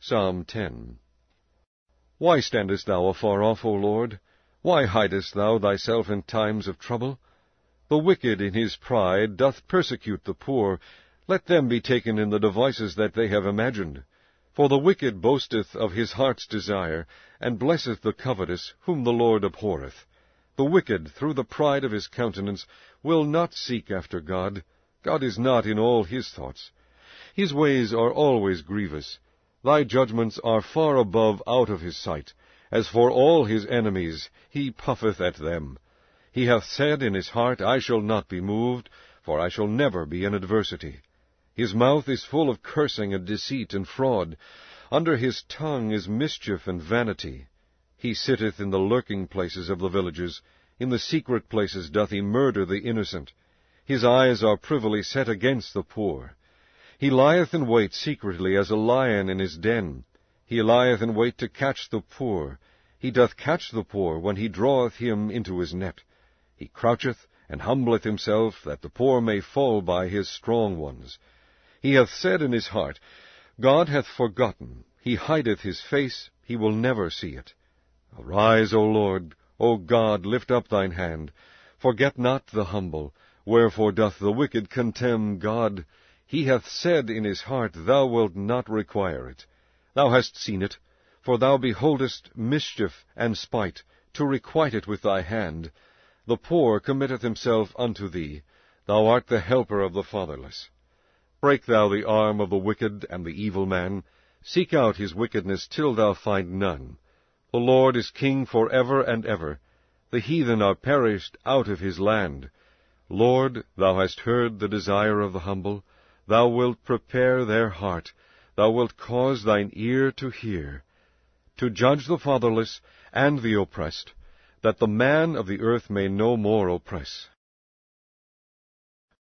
Psalm 10. Why standest thou afar off, O Lord? Why hidest thou thyself in times of trouble? The wicked in his pride doth persecute the poor. Let them be taken in the devices that they have imagined. For the wicked boasteth of his heart's desire, and blesseth the covetous, whom the Lord abhorreth. The wicked, through the pride of his countenance, will not seek after God. God is not in all his thoughts. His ways are always grievous. Thy judgments are far above out of his sight. As for all his enemies, he puffeth at them. He hath said in his heart, I shall not be moved, for I shall never be in adversity. His mouth is full of cursing and deceit and fraud. Under his tongue is mischief and vanity. He sitteth in the lurking places of the villages. In the secret places doth he murder the innocent. His eyes are privily set against the poor. He lieth in wait secretly as a lion in his den. He lieth in wait to catch the poor. He doth catch the poor when he draweth him into his net. He croucheth and humbleth himself, that the poor may fall by his strong ones. He hath said in his heart, God hath forgotten. He hideth his face, he will never see it. Arise, O Lord, O God, lift up thine hand. Forget not the humble. Wherefore doth the wicked contemn God? He hath said in his heart, Thou wilt not require it. Thou hast seen it, for thou beholdest mischief and spite, to requite it with thy hand. The poor committeth himself unto thee. Thou art the helper of the fatherless. Break thou the arm of the wicked and the evil man. Seek out his wickedness till thou find none. The Lord is king for ever and ever. The heathen are perished out of his land. Lord, thou hast heard the desire of the humble. Thou wilt prepare their heart. Thou wilt cause thine ear to hear, to judge the fatherless and the oppressed, that the man of the earth may no more oppress.